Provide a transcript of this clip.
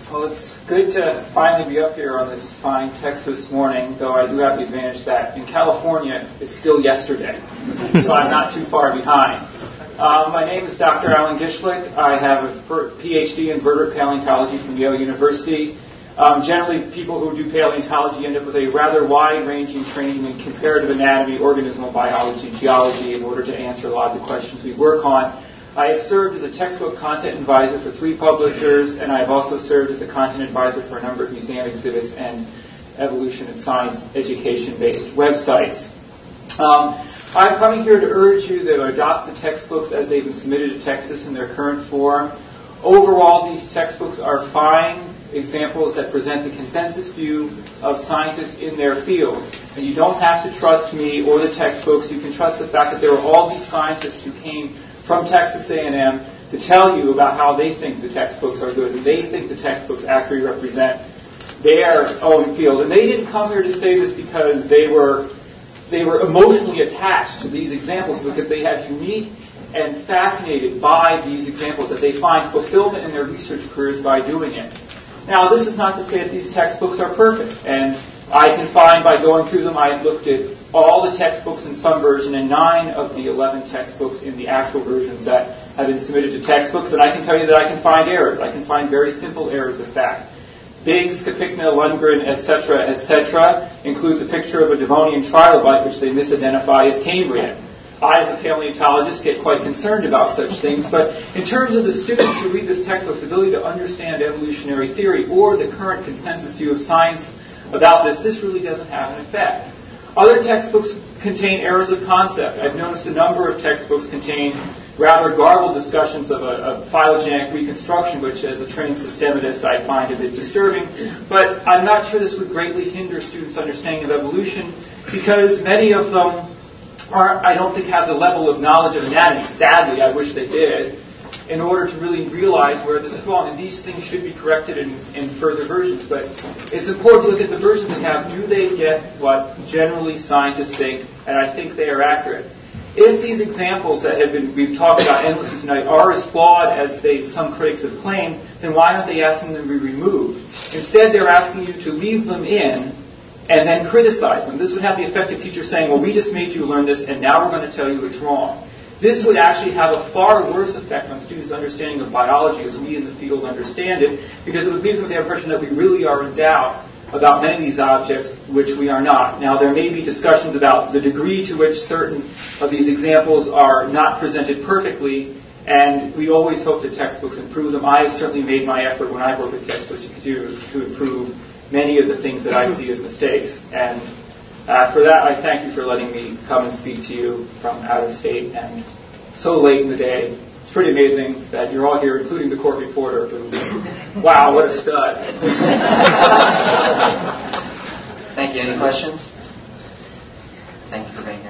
Well, it's good to finally be up here on this fine Texas morning, though I do have the advantage that in California, it's still yesterday, so I'm not too far behind. My name is Dr. Alan Gischlick. I have a PhD in vertebrate paleontology from Yale University. Generally, people who do paleontology end up with a rather wide-ranging training in comparative anatomy, organismal biology, and geology in order to answer a lot of the questions we work on. I have served as a textbook content advisor for 3 publishers, and I have also served as a content advisor for a number of museum exhibits and evolution and science education-based websites. I'm coming here to urge you to adopt the textbooks as they've been submitted to Texas in their current form. Overall, these textbooks are fine examples that present the consensus view of scientists in their field. And you don't have to trust me or the textbooks. You can trust the fact that there are all these scientists who came from Texas A&M to tell you about how they think the textbooks are good, and they think the textbooks accurately represent their own field. And they didn't come here to say this because they were emotionally attached to these examples, because they have unique and fascinated by these examples, that they find fulfillment in their research careers by doing it. Now, this is not to say that these textbooks are perfect, and I can find by going through them, I've looked at all the textbooks in some version and 9 of the 11 textbooks in the actual versions that have been submitted to textbooks, and I can tell you that I can find errors. I can find very simple errors of fact. Biggs, Kapikna, Lundgren, etc., includes a picture of a Devonian trilobite which they misidentify as Cambrian. I, as a paleontologist, get quite concerned about such things, but in terms of the students who read this textbook's ability to understand evolutionary theory or the current consensus view of science about this really doesn't have an effect. Other textbooks contain errors of concept. I've noticed a number of textbooks contain rather garbled discussions of a phylogenetic reconstruction, which as a trained systematist I find a bit disturbing. But I'm not sure this would greatly hinder students' understanding of evolution, because many of them I don't think have the level of knowledge of anatomy. Sadly, I wish they did, in order to really realize where this is wrong. And these things should be corrected in further versions. But it's important to look at the versions they have. Do they get what generally scientists think? And I think they are accurate. If these examples that we've talked about endlessly tonight are as flawed as some critics have claimed, then why aren't they asking them to be removed? Instead, they're asking you to leave them in and then criticize them. This would have the effect of teachers saying, well, we just made you learn this, and now we're going to tell you it's wrong. This would actually have a far worse effect on students' understanding of biology as we in the field understand it, because it would leave them with the impression that we really are in doubt about many of these objects, which we are not. Now, there may be discussions about the degree to which certain of these examples are not presented perfectly, and we always hope that textbooks improve them. I have certainly made my effort when I've worked with textbooks to improve many of the things that I see as mistakes. And for that, I thank you for letting me come and speak to you from out of state and so late in the day. It's pretty amazing that you're all here, including the court reporter, who, wow, what a stud. Thank you. Any questions? Thank you for being here.